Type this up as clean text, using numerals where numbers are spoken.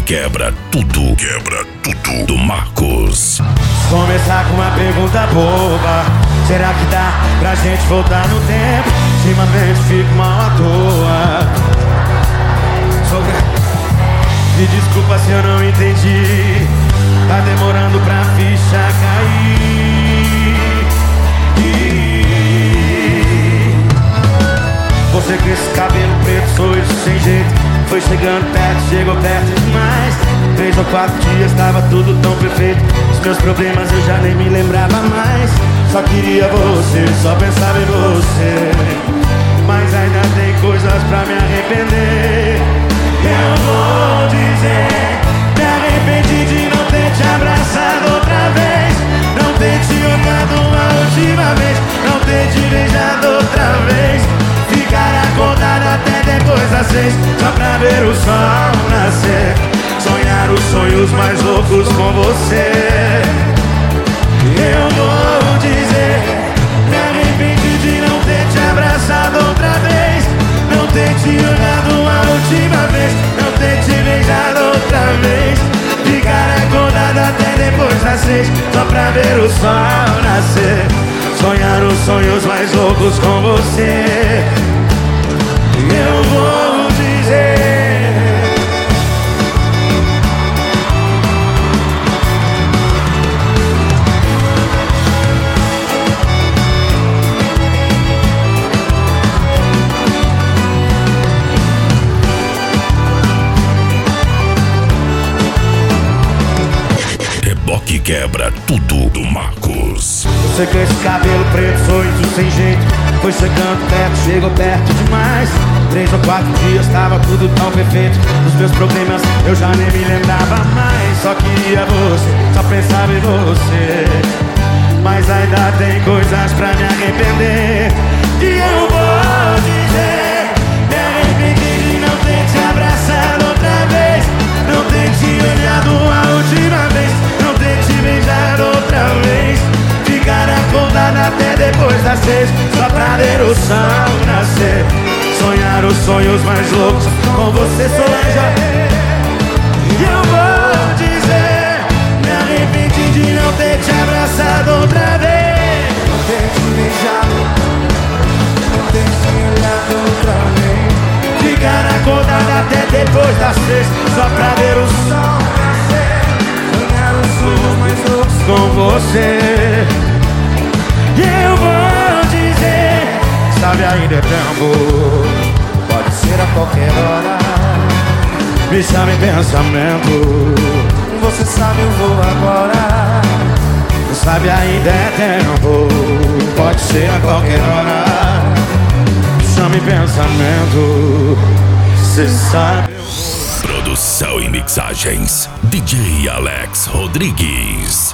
quebra tudo. Quebra tudo do Marcos. Começar com uma pergunta boba: será que dá pra gente voltar no tempo? Ultimamente fico mal à toa. Me desculpa se eu não entendi. Tá demorando pra ficha cair. Você com esse cabelo preto, sorriso sem jeito, foi chegando perto, chegou perto demais. 3 ou 4 dias tava tudo tão perfeito. Os meus problemas eu já nem me lembrava mais. Só queria você, só pensava em você. Mas ainda tem coisas pra me arrepender. Eu vou dizer, me arrependi de não ter te abraçado outra vez, não ter te olhado uma última vez, não ter te beijado outra vez, ficar acordado até depois das 6, só pra ver o sol nascer, sonhar os sonhos mais loucos com você. Eu vou dizer, me arrependi de não ter te abraçado outra vez, não ter te olhado uma última vez, não ter te beijado outra vez, ficar acordado até depois das 6, só pra ver o sol nascer, sonhar os sonhos mais loucos com você. Eu vou dizer, Reboque quebra tudo do Marcos. você com esse cabelo preto, sorriso sem jeito, foi chegando perto, chegou perto demais. 3 ou 4 dias tava tudo tão perfeito. Os meus problemas eu já nem me lembrava mais. Só queria você, só pensava em você. Mas ainda tem coisas pra me arrepender. E eu vou dizer, me arrependi de não ter te abraçado outra vez, não ter te olhado a última vez, não ter te beijado outra vez, ficar acordado até depois das 6, só pra ver o sol nascer, sonhar os sonhos mais loucos com você, Solange. E eu vou dizer, me arrependi de não ter te abraçado outra vez, não ter te beijado, não ter te olhado outra vez, ficar acordado até depois das 6, só pra ver o sol nascer, sonhar os sonhos mais loucos com você. E eu vou dizer, sabe, ainda é tempo, pode ser a qualquer hora, me chama em pensamento, você sabe eu vou agora. Sabe, ainda é tempo, pode ser a qualquer hora, me chama em pensamento, você sabe. Produção e mixagens DJ Alex Rodrigues.